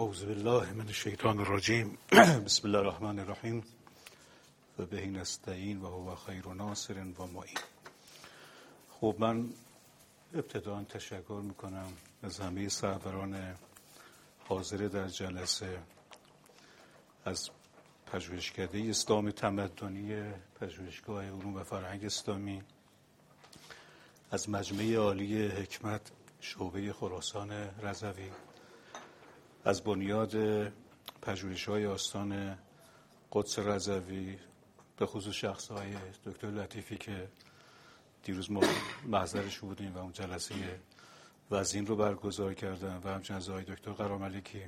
اعوذ بالله من الشیطان الرجیم. بسم الله الرحمن الرحیم و به نستعین و هو خیر ناصر و معین. خب من ابتداً تشکر میکنم از همه سروران حاضر در جلسه، از پژوهشکده اسلام تمدنی پژوهشگاه علوم و فرهنگ اسلامی، از مجمع عالی حکمت شعبه خراسان رضوی، از بنیاد پژوهش‌های آستان قدس رضوی، به خصوص شخص‌های دکتر لطیفی که دیروز ما محضرش بودیم و اون جلسه وزین رو برگزار کردن، و همچنین از آقای دکتر قراملکی.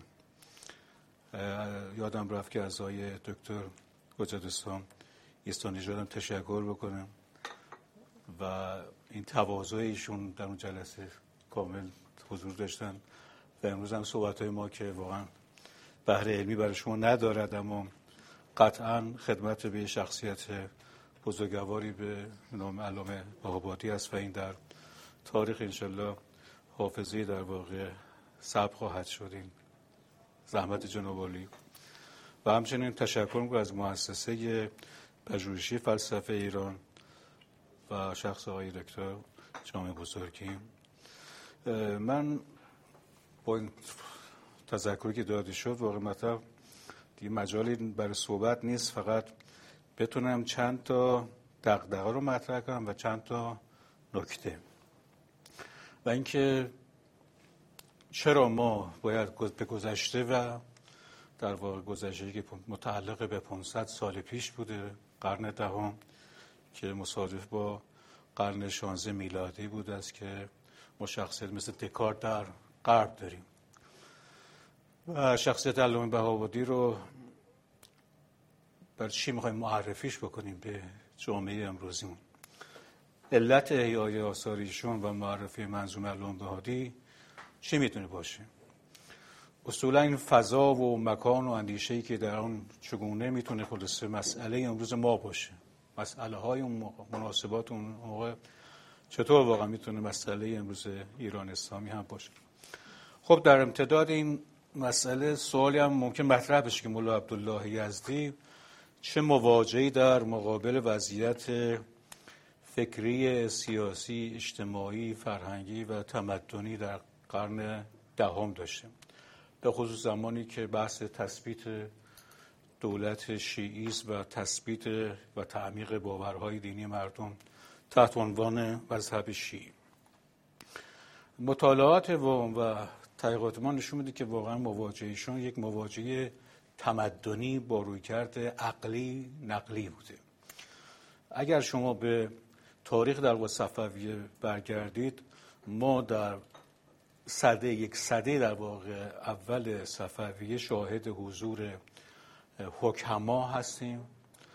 یادم رفت که از آقای دکتر حجت‌الاسلام ایستانیژاد هم تشکر بکنم و این تواضع ایشون در اون جلسه کامل حضور داشتن و امروز هم صحبت‌های ما که واقعا بهره علمی برای شما ندارد، اما قطعاً خدمت به شخصیت بزرگواری به نام علامه بهابادی است و این در تاریخ انشالله حافظه در واقع ثبت خواهد شد، این زحمت جناب عالی. و همچنین تشکر می‌کنم از مؤسسه پژوهشی فلسفه ایران و شخص آقای دکتر جامع بزرگی. من با این تذکری که داده شد واقعا مطلب دیگه مجالی برای صحبت نیست، فقط بتونم چند تا دغدغه رو مطرح کنم و چند تا نکته، و اینکه چرا ما باید به گذشته و در واقع گذشته که متعلق به 500 سال پیش بوده، قرن دهم که مصادف با قرن 16 میلادی بوده است که ما شخصیت مثل دکارت در غرب داریم و شخصیت علامه بهابادی رو برای چی میخوایم معرفیش بکنیم به جامعه امروزیمون؟ علت احیای آثار ایشون و معرفی منظومه علامه بهابادی چی میتونه باشه؟ اصولا این فضا و مکان و اندیشه‌ای که در آن چگونه میتونه خلاصه مسئله امروز ما باشه، مسئله های اون موقع، مناسبات اون موقع چطور واقعا میتونه مسئله امروز ایران اسلامی هم باشه؟ خب در امتداد این مسئله سوالی هم ممکن مطرح بشه که مولا عبدالله یزدی چه مواجهی در مقابل وضعیت فکری، سیاسی، اجتماعی، فرهنگی و تمدنی در قرن دهم داشته، به خصوص زمانی که بحث تثبیت دولت شیعیست و تثبیت و تعمیق باورهای دینی مردم تحت عنوان مذهب شیعی. مطالعات و تحقیقات ما نشون میده که واقعا مواجهشون یک مواجهه تمدنی با رویکرد عقلی نقلی بوده. اگر شما به تاریخ در واقع صفویه برگردید، ما در یک سده در واقع اول صفویه شاهد حضور حکما هستیم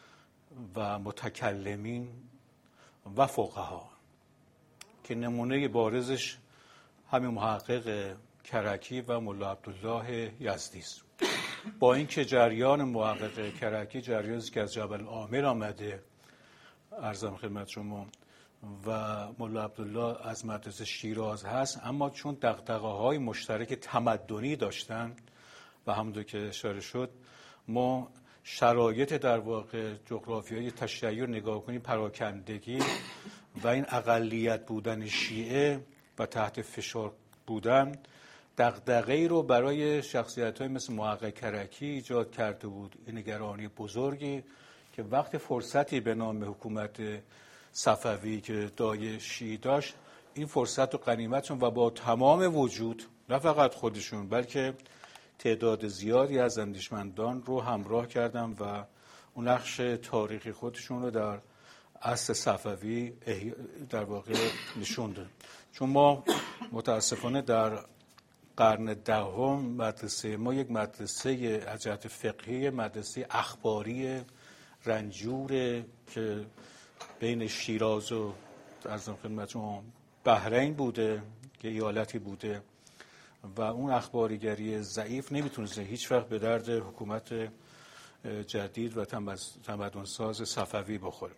و متکلمین و فقها که نمونه بارزش همین محقق کرکی و مولا عبدالله یزدی است. با اینکه جریان محقق کرکی جریانی که از جبل عامر آمده، عرضم خدمت شما، و مولا عبدالله از مدرسه شیراز هست، اما چون دغدغه‌های مشترک تمدنی داشتن و همونطور که اشاره شد ما شرایط در واقع جغرافیایی تشیع نگاه کنیم، پراکندگی و این اقلیت بودن شیعه و تحت فشار بودن دغدغه‌ای رو برای شخصیت‌های مثل محقق کرکی ایجاد کرده بود. این نگرانی بزرگی که وقت فرصتی به نام حکومت صفوی که دای شیعی داشت، این فرصت و غنیمتشون و با تمام وجود نه فقط خودشون بلکه تعداد زیادی از اندیشمندان رو همراه کردن و اون نقش تاریخی خودشون رو در عصر صفوی در واقع نشون دادن. چون ما متاسفانه در قرن دهم مدرسه ما یک مدرسه از جهت فقهی مدرسه اخباری رنجور که بین شیراز و عرضم خدمتتون بحرین بوده که ایالتی بوده و اون اخباریگری ضعیف نمیتونه هیچ وقت به درد حکومت جدید و تمدنساز صفوی بخوره.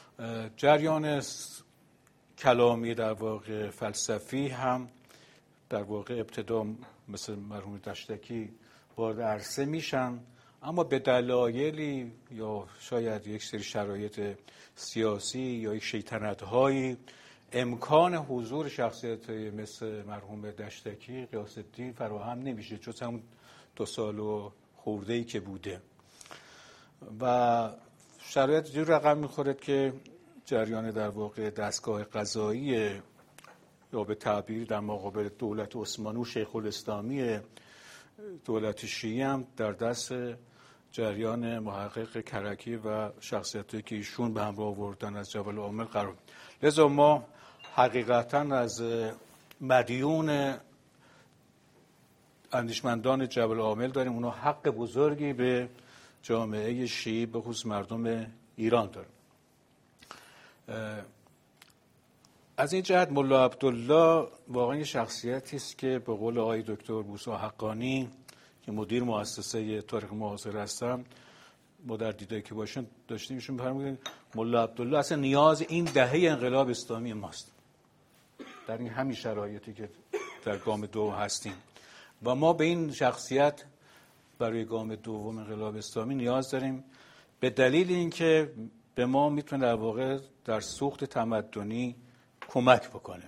جریان کلامی در واقع فلسفی هم در واقع ابتدا مثل مرحوم دشتکی وارد عرصه میشن، اما به دلایلی یا شاید یک سری شرایط سیاسی یا یک شیطنت‌هایی امکان حضور شخصیت‌های مثل مرحوم دشتکی، غیاث الدین فراهم نمیشه، جز همون 2 سال و خورده‌ای که بوده و شرایط جور رقم میخوره که جریان در واقع دستگاه قضایی یا به تعبیر در مقابل دولت عثمانی و شیخ الاسلامی دولت شیعی هم در دست جریان محقق کرکی و شخصیتی که ایشون به همراه آوردن از جبل عامل قرار. لذا ما حقیقتا از مدیون اندیشمندان جبل عامل داریم، اونا حق بزرگی به جامعه شیعی به خصوص مردم ایران دارن. از این جهت ملا عبدالله واقعا شخصیتی است که به قول آقای دکتر موسی حقانی که مدیر مؤسسه تاریخ معاصر هستن، ما در دیداری که باشون داشتیم، ایشون فرمودن ملا عبدالله اصلا نیاز این دهه انقلاب اسلامی ماست در این همین شرایطی که در گام دوم هستیم و ما به این شخصیت برای گام دوم انقلاب اسلامی نیاز داریم، به دلیل اینکه به ما میتونه در واقع در سوخت تمدنی کمک بکنه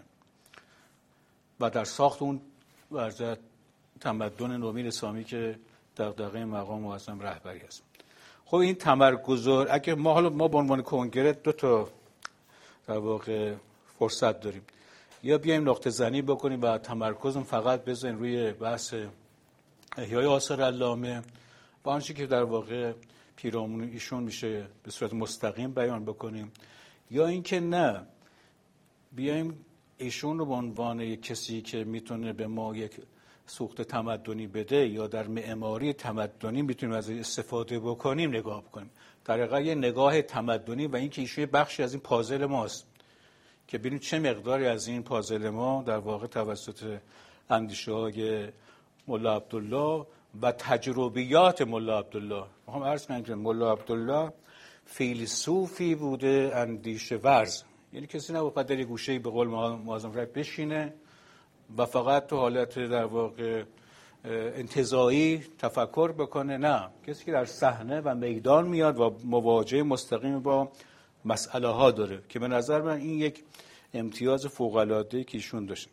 و در ساخت اون ورزت تمدن نوین اسلامی که دغدغه مقام معظم رهبری است. خب این تمرکز، اگه ما به عنوان کنگره 2 تا در واقع فرصت داریم، یا بیایم نقطه زنی بکنیم و تمرکزم فقط بزنیم روی بحث احیای آثار علامه و آنچه که در واقع پیرامون ایشون میشه به صورت مستقیم بیان بکنیم، یا اینکه نه بیایم ایشون رو به عنوان یک کسی که میتونه به ما یک سوخت تمدنی بده یا در معماری تمدنی میتونیم از استفاده بکنیم نگاه بکنیم، در واقع یه نگاه تمدنی و اینکه ایشون بخشی از این پازل ماست که ببینیم چه مقداری از این پازل ما در واقع توسط اندیشه‌های ملا عبدالله و تجربیات ملا عبدالله. ما هم عرض کنیم که ملا عبدالله فیلسوفی بوده اندیشه ورز، یعنی کسی نباید در یک گوشه‌ای به قول معظم رهبری بشینه و فقط تو حالت در واقع انتزاعی تفکر بکنه، نه، کسی که در صحنه و میدان میاد و مواجهه مستقیم با مسئله ها داره که به نظر من این یک امتیاز فوق‌العاده‌ای که ایشون داشت.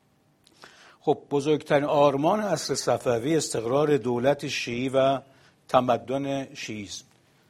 خب بزرگترین آرمان عصر صفوی استقرار دولت شیعی و تمدن شیعی است.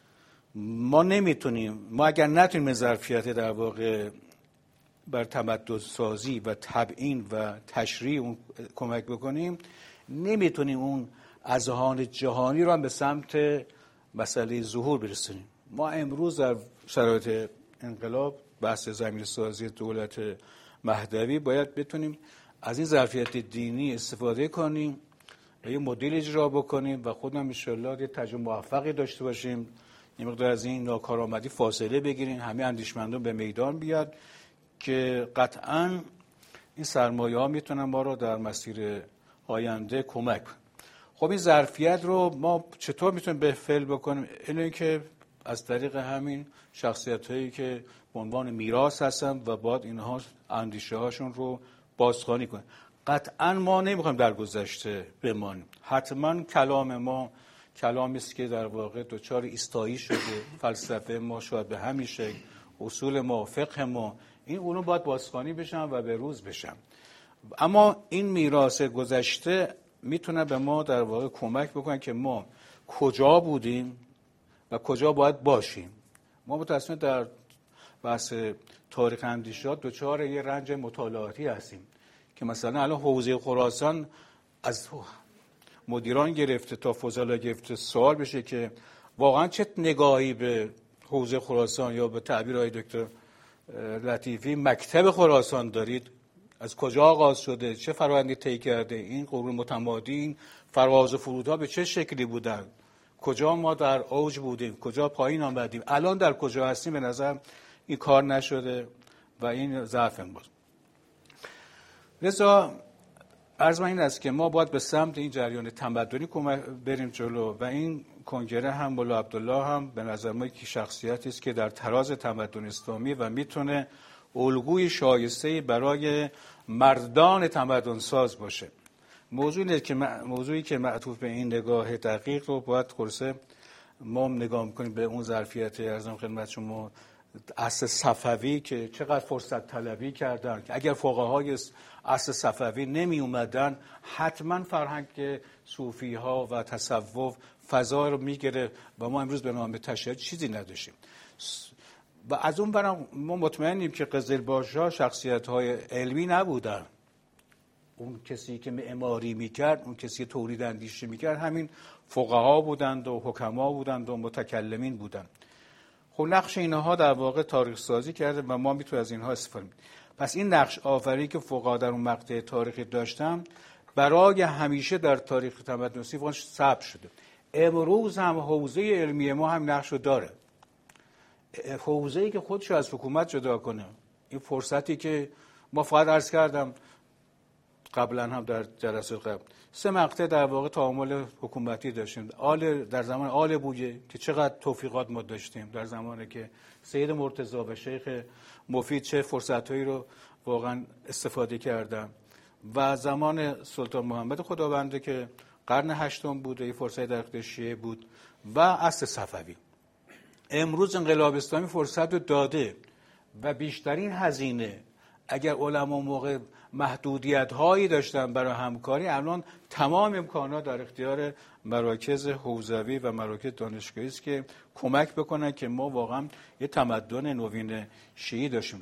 ما اگر نتونیم ظرفیت در واقع بر تمدن سازی و تبیین و تشریع اون کمک بکنیم، نمیتونیم اون اذهان جهانی رو هم به سمت مسئله ظهور برسونیم. ما امروز در شرایط انقلاب بحث زمین سازی دولت مهدوی باید بتونیم از این ظرفیت دینی استفاده کنیم و یه مدل اجرا بکنیم و خودمون ان شاءالله یه تجربه موفقی داشته باشیم، یه مقدار از این ناکارآمدی فاصله بگیریم، همه اندیشمندان به میدان بیاد که قطعاً این سرمایه ها میتونن ما رو در مسیر آینده کمک کنن. خب این ظرفیت رو ما چطور میتونیم به فعل بکنیم؟ اینه که از طریق همین شخصیت هایی که به عنوان میراث هستن و باید اینها اندیشه هاشون رو بازخوانی کنیم. قطعاً ما نمیخوایم در گذشته بمانیم، حتما کلام ما کلامی است که در واقع دچار ایستایی شده، فلسفه ما شاید به همین شکل، اصول ما، فقه ما، این علوم باید بازخوانی بشن و به روز بشن. اما این میراث گذشته میتونه به ما در واقع کمک بکنه که ما کجا بودیم و کجا باید باشیم. ما متأسفانه در بحث تاریخ اندیشات دچار یه رنج مطالعاتی هستیم که مثلا الان حوزه خراسان از مدیران گرفته تا فضلا گرفته سوال بشه که واقعا چه نگاهی به حوزه خراسان یا به تعبیر آقای دکتر لطیفی مکتب خراسان دارید، از کجا آغاز شده، چه فرآیندی طی کرده، این قرون متمادی، این فراز و فرودها به چه شکلی بودن، کجا ما در اوج بودیم، کجا پایین آمدیم، الان در کجا هستیم. به نظر این کار نشده و این ضعف ماست. لذا عرض من این است که ما باید به سمت این جریان تمدنی بریم جلو و این کنگره هم ملا عبدالله هم به نظر ما یک شخصیتی است که در تراز تمدن اسلامی و میتونه الگوی شایسته برای مردان تمدن ساز باشه. موضوعی که معطوف به این نگاه دقیق رو باید خلاصه ما نگاه میکنیم به اون ظرفیت ارزم خدمت شما عصر صفوی که چقدر فرصت طلبی کردن. اگر فقهای عصر صفوی نمی اومدن حتما فرهنگ صوفی ها و تصوف فضا رو میگیره و ما امروز به نام تشیع چیزی نداشتیم. و از اون برم ما مطمئنیم که قزلباش‌ها شخصیت‌های علمی نبودن. اون کسی که معماری میکرد، اون کسی که تولید اندیشه میکرد همین فقها بودند و حکما بودند و متکلمین بودند. خب نقش اینها در واقع تاریخ سازی کرده و ما میتونیم از اینها استفاده کنیم. پس این نقش آفرینی که فقها در اون مقطع تاریخی داشتن برای همیشه در تاریخ تمدن اسلامی ثبت شده. امروز هم حوزه علمی ما هم نقش رو داره. حوزه‌ای که خودشو از حکومت جدا کنه. این فرصتی که ما فقط عرض کردم قبلا هم در جلسه قبل 3 مقطع در واقع تعامل حکومتی داشتیم. در زمان آل بویه که چقدر توفیقات ما داشتیم، در زمانی که سید مرتضی و شیخ مفید چه فرصتایی رو واقعا استفاده کردن و زمان سلطان محمد خداونده که قرن 8 بوده، این فرصت در اختیار شیعه بود و عصر صفوی. امروز انقلاب اسلامی فرصت رو داده و بیشترین هزینه اگر علما موقع محدودیت هایی داشتن برای همکاری، الان تمام امکانات در اختیار مراکز حوزوی و مراکز دانشگاهی است که کمک بکنن که ما واقعا یه تمدن نوین شیعی داشتیم.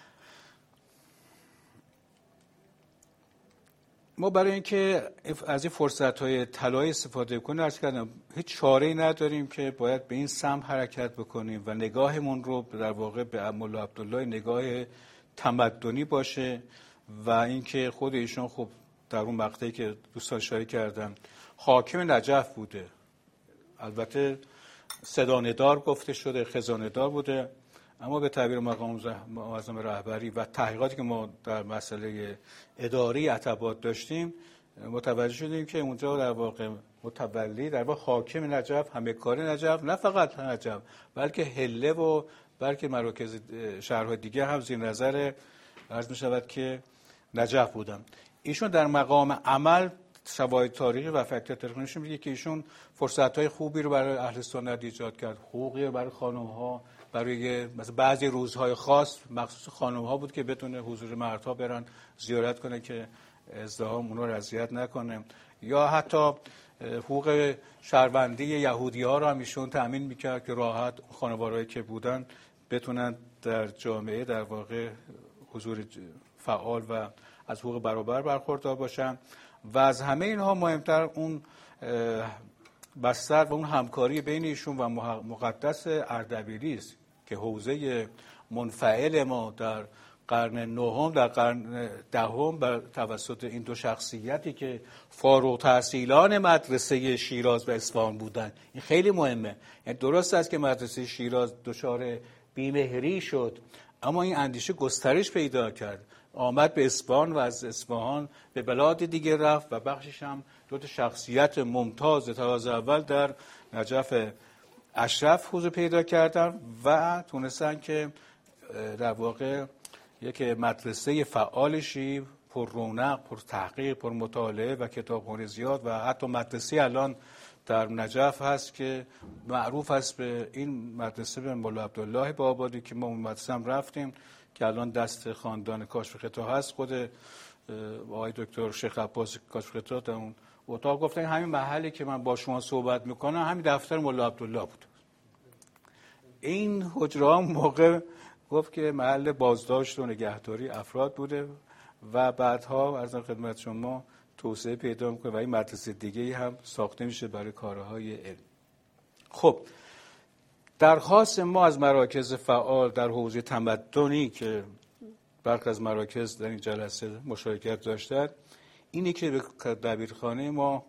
ما برای اینکه از این فرصت‌های طلایی استفاده کنیم عرض کردم هیچ چاره‌ای نداریم که باید به این سمت حرکت بکنیم و نگاهمون رو در واقع به مولا عبدالله نگاه تمدنی باشه و اینکه خود ایشون خب در اون مقطعی که دوستان اشاره کردن حاکم نجف بوده، البته صداندار گفته شده، خزانه‌دار بوده، اما به تعبیر مقام معظم رهبری و تحقیقاتی که ما در مسئله اداری عتبات داشتیم متوجه شدیم که اونجا در واقع متولی در واقع حاکم نجف، همه کار نجف، نه فقط نجف بلکه حله و بلکه مراکز شهرهای دیگه هم زیر نظر عرض می شود که نجف بودن. ایشون در مقام عمل شواهد تاریخی و فکت تاریخی نشون میده که ایشون فرصت‌های خوبی رو برای اهل سنت ایجاد کرد. حقوقی برای خانم‌ها، برای مثلا بعضی روزهای خاص مخصوص خانم‌ها بود که بتونه حضور مردها برن زیارت کنه که ازدحام اونها رو اذیت نکنه، یا حتی حقوق شهروندی یهودی‌ها رو هم ایشون تأمین میکرد که راحت خانوارهایی که بودن بتونن در جامعه در واقع حضور فعال و از حقوق برابر برخوردار باشن. و از همه اینها مهمتر اون بستر و اون همکاری بین ایشون و مقدس اردبیلی است که حوزه منفعل ما در قرن نهم در قرن دهم بر توسط این دو شخصیتی که فارغ التحصیلان مدرسه شیراز و اصفهان بودند. این خیلی مهمه. یعنی درست است که مدرسه شیراز دچار بیمهری شد، اما این اندیشه گسترش پیدا کرد، آمد به اصفهان و از اصفهان به بلاد دیگه رفت و بخشش هم دو تا شخصیت ممتاز طراز اول در نجف اشرف حضور پیدا کردن و تونستن که در واقع یک مدرسه فعالشی پر رونق، پر تحقیق، پر مطالعه و کتابخوانی زیاد و حتی مدرسه الان در نجف هست که معروف است به این مدرسه به مولا عبدالله بابادی که ما اون مدرسه هم رفتیم که الان دست خاندان کاشف خطا هست. خود آقای دکتر شیخ عباس کاشف خطا در اون اتاق گفتن همین محلی که من با شما صحبت میکنم همین دفتر مولا عبدالله بود. این حجره هم موقع گفت که محل بازداشت و نگهداری افراد بوده و بعدها عرض خدمت شما توسعه پیدا میکنه و این مدرسه دیگه هم ساخته میشه برای کارهای علم. خب درخواست ما از مراکز فعال در حوزه تمدنی که برخی از مراکز در این جلسه مشارکت داشتند اینه که به دبیرخانه ما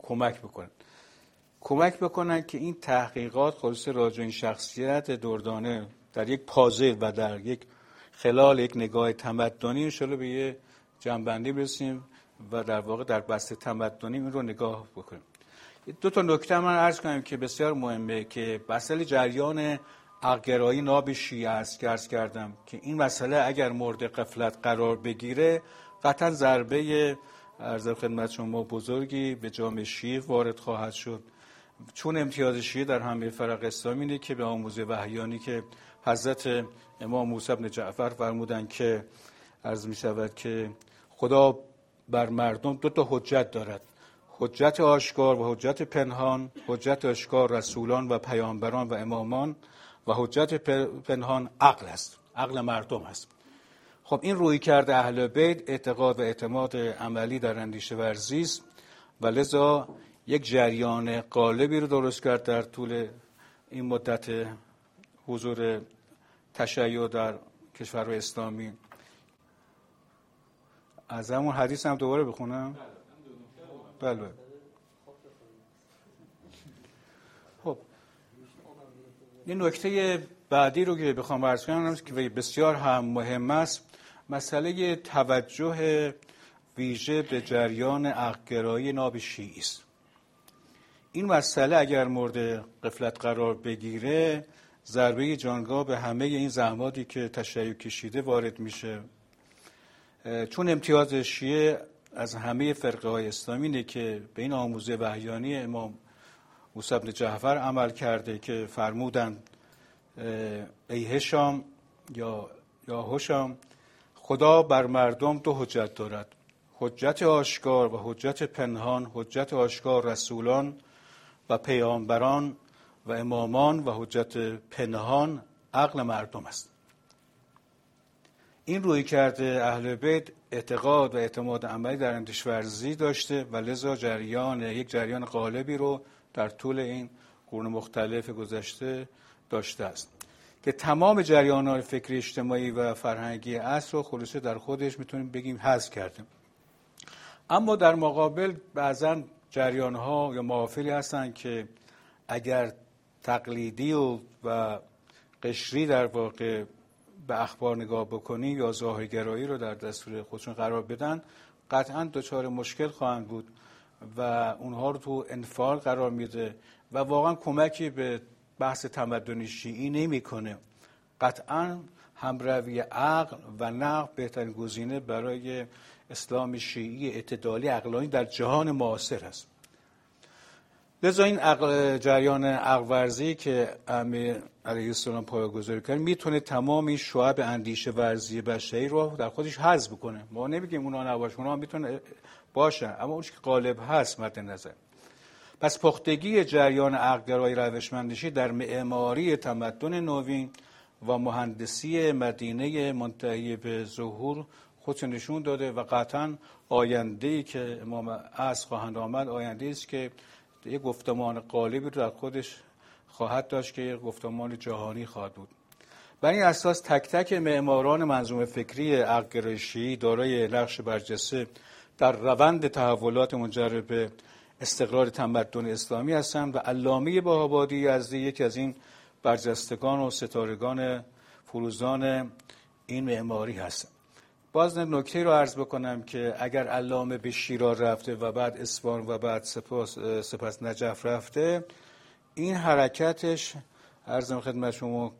کمک بکنن که این تحقیقات خلاص راجع این شخصیت دردانه در یک پازل و در یک خلال یک نگاه تمدنی ان شاءالله به یه جنبندی برسیم و در واقع در بسته تمدنی این رو نگاه بکنیم. دو تا نکته من عرض کنم که بسیار مهمه که بسیار جریان عقل‌گرایی ناب شیعه است که عرض کردم که این مسئله اگر مورد غفلت قرار بگیره قطعا ضربه عرض خدمت شما بزرگی به جامعه شیعه وارد خواهد شد، چون امتیاز شیعه در همه فرق اسلامی اینه که به آموزه وحیانی که حضرت امام موسی بن جعفر فرمودند که عرض می شود که خدا بر مردم دو تا حجت دارد، حجت آشکار و حجت پنهان. حجت آشکار رسولان و پیامبران و امامان و حجت پنهان عقل است، عقل مردم است. خب این روی کرده اهل بیت اعتقاد و اعتماد عملی در اندیشه ورزی است و لذا یک جریان غالبی رو درست کرد در طول این مدت حضور تشیع در کشور اسلامی. از همون حدیث هم دوباره بخونم؟ بله. خب این نکته بعدی رو که بخوام عرض کنم که بسیار هم مهم است، مسئله توجه ویژه به جریان عقل‌گرایی ناب شیعی است. این مسئله اگر مورد غفلت قرار بگیره ضربه جانگاه به همه این زحماتی که تشیع کشیده وارد میشه، چون امتیاز شیعه از همه فرقه های اسلامی اینه که به این آموزه وحیانی امام موسی بن جعفر عمل کرده که فرمودند ای هشام یا هشام، خدا بر مردم دو حجت دارد، حجت آشکار و حجت پنهان. حجت آشکار رسولان و پیامبران و امامان و حجت پنهان عقل مردم است. این روی کرده اهل بیت اعتقاد و اعتماد عملی در اندیشه ورزی داشته و لذا یک جریان غالبی رو در طول این قرون مختلف گذشته داشته است که تمام جریانات فکری اجتماعی و فرهنگی عصر رو خلاصه در خودش میتونیم بگیم حذف کرده. اما در مقابل بعضا جریان‌ها یا محافلی هستند که اگر تقلیدی و قشری در واقع به اخبار نگاه بکنی یا ظاهرگرایی رو در دستور خودشون قرار بدن قطعاً دچار مشکل خواهند بود و اونها رو تو انفعال قرار میده و واقعاً کمکی به بحث تمدن شیعی نمیکنه. قطعاً همروی عقل و نقل بهترین گزینه برای اسلام شیعی اعتدالی عقلانی در جهان معاصر است. لذا این جریان عقل ورزی که امیر علیه السلام پایه‌گذاری کرد میتونه تمام این شعب اندیشه ورزی بشری رو در خودش حذف کنه. ما نمیگیم اونا نباشه، اونا میتونه باشن، اما اون که غالب هست مد نظر. پس پختگی جریان عقل‌گرایی روشمندشی در معماری تمدن نوین و مهندسی مدینه منتهی به ظهور خودش نشون داده و قطعاً آینده‌ای که امام عصر خواهند آمد آینده‌ای است که یک گفتمان غالبی رو در خودش خواهد داشت که یک گفتمان جهانی خواهد بود. بر این اساس تک تک معماران منظومه فکری عقل‌گرای شیعی دارای نقش برجسته در روند تحولات منجر به استقرار تمدن اسلامی هستند و علامه بهابادی یزدی یکی از این برجستگان و ستارگان فروزان این معماری هستند. باز نکته رو عرض بکنم که اگر علامه به شیراز رفته و بعد اصفهان و بعد سپس نجف رفته، این حرکتش عرضم خدمت شما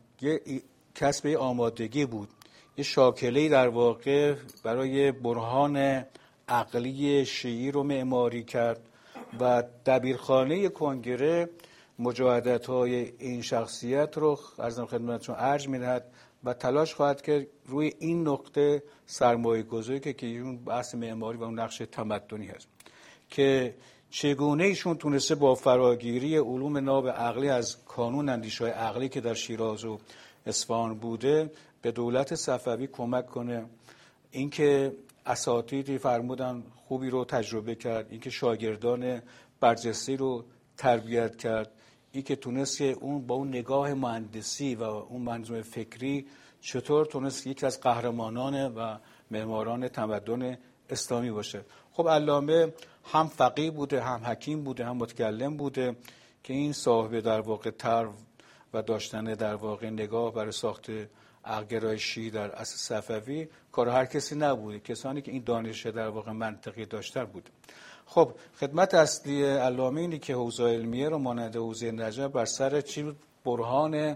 کسب آمادگی بود، یه شاکله‌ای در واقع برای برهان عقلی شیعی رو معماری کرد و دبیرخانه کنگره مجاهدت‌های این شخصیت رو عرضم خدمتتون ارج می‌دهد و تلاش خواهد که روی این نقطه سرمایه گذاری که اون بحث معماری و اون نقش تمدنی هست که چگونه ایشون تونسته با فراگیری علوم ناب عقلی از کانون اندیشه‌های عقلی که در شیراز و اصفهان بوده به دولت صفوی کمک کنه. اینکه اساتیدی فرمودن خوبی رو تجربه کرد، اینکه شاگردان برجسته رو تربیت کرد، اینکه تونست اون با اون نگاه مهندسی و اون منظومه فکری چطور تونست یکی از قهرمانان و معماران تمدن اسلامی باشه. خب علامه هم فقیه بوده، هم حکیم بوده، هم متکلم بوده که این صاحب در واقع طرح و داشتن در واقع نگاه برای ساخت عقل‌گرای شیعی در عصر صفوی کار هر کسی نبوده، کسانی که این دانش در واقع منطقی داشتن بود. خب خدمت اصلی علامه اینه که حوزه علمیه رو مانند حوزه نجف بر سر چی بود؟ برهان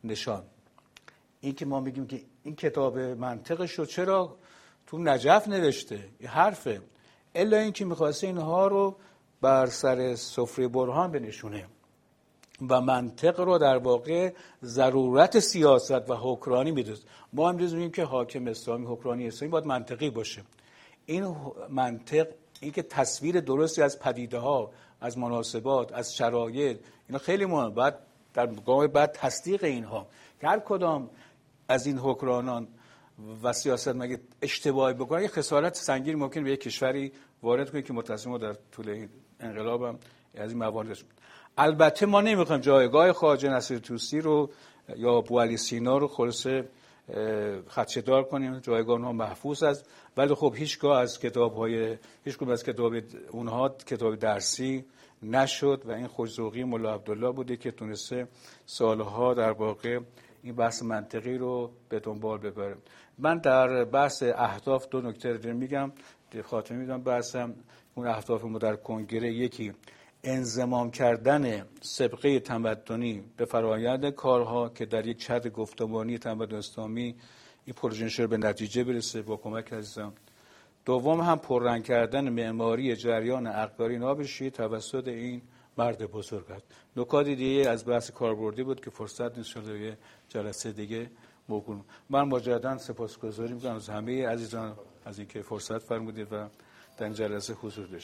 نشان. این که ما میگیم که این کتاب منطقش رو چرا تو نجف نوشته، این حرفه، الا این که میخواسته اینها رو بر سر سفره برهان بنشونه و منطق رو در واقع ضرورت سیاست و حکمرانی میدونست. ما امروز میگیم که حاکم اسلامی، حکمرانی اسلامی باید منطقی باشه. این منطق، این که تصویر درستی از پدیده ها، از مناسبات، از شرایط، اینا خیلی مهمه. بعد در گام بعد تصدیق اینها که هر کدام از این حکمرانان و سیاست مگه اشتباهی بکنه، یه خسارت سنگین ممکن به یک کشوری وارد کنه که متأسفانه در طول این انقلاب هم از این موارد شد. البته ما نمیخوایم جایگاه خواجه نصیرطوسی رو یا ابوعلی سینا رو خلاصه خدشه‌دار کنیم، جایگاه اونها محفوظ است، ولی خب هیچ از کتاب اونها کتاب درسی نشد و این خوش‌ذوقی ملا عبدالله بوده که تونسته سالها در واقع این بحث منطقی رو به دنبال ببره. من در بحث اهداف دو نکته رو میگم، خاطر میدم بحثم اون اهداف ما در کنگره، یکی انضمام کردن سابقه تمدنی به فرآیند کارها که در یک چتر گفتمانی تمدن اسلامی این پروژه نشر به نتیجه برسه با کمک عزیزان. دوم هم پررنگ کردن معماری جریان عقداری نابشی توسط این مرد بزرگ است. نکات دیگه از بحث کاربردی بود که فرصت نیست شده یه جلسه دیگه موکول. من مجددا سپاسگزاری میکنم از همه عزیزان از اینکه فرصت فرمودید و در این جلسه حضور داشتید.